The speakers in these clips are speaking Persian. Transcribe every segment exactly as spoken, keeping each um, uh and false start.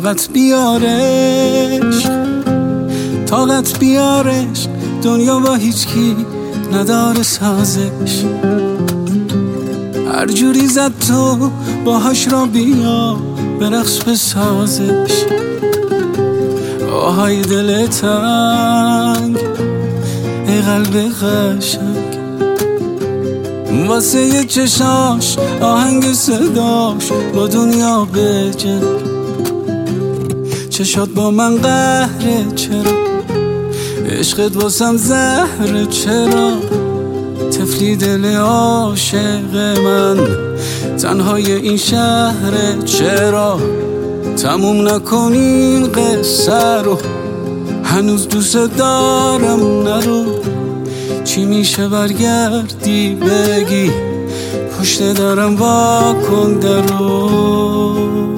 طاقت بیارش، طاقت بیارش، دنیا با هیچ کی نداره سازش. هر جوری زد تو باهاش را بیا برقص بسازش. آهای دل تنگ ای قلب قشنگ، واسه یه چشاش آهنگ صداش با دنیا بجنگ. چشات با من قهره چرا، عشقت واسم زهره چرا، طفلی دل عاشق من تنهای این شهره چرا. تموم نکنین قصه رو، هنوز دوست دارم نرو. چی میشه برگردی بگی پشت دارم واکن درو.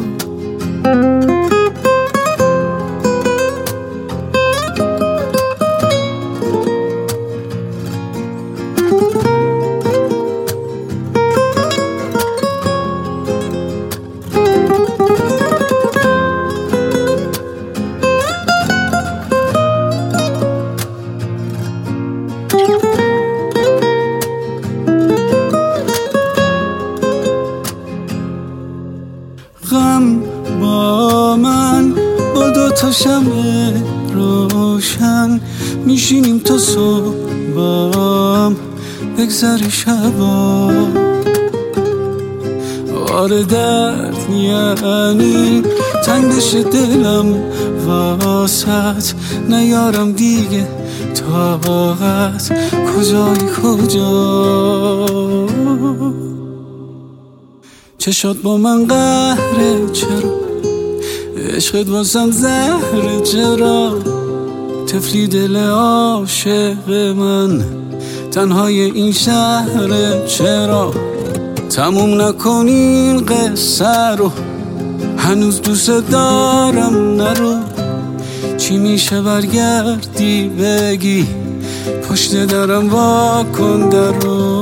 غم با من با دو تا شمع روشن میشینیم تا صبح بام بگذر شبا. آره درد یعنی تنگ بشه دلم واسط، نیارم دیگه طاقت. کجایی کجا، چشات با من قهره چرا، عشقت واسم زهره چرا، طفلی دل عاشق من تنهای این شهره چرا. تموم نکنین قصه رو، هنوز دوست دارم نرو. چی میشه برگردی بگی پشت درم واکن درو.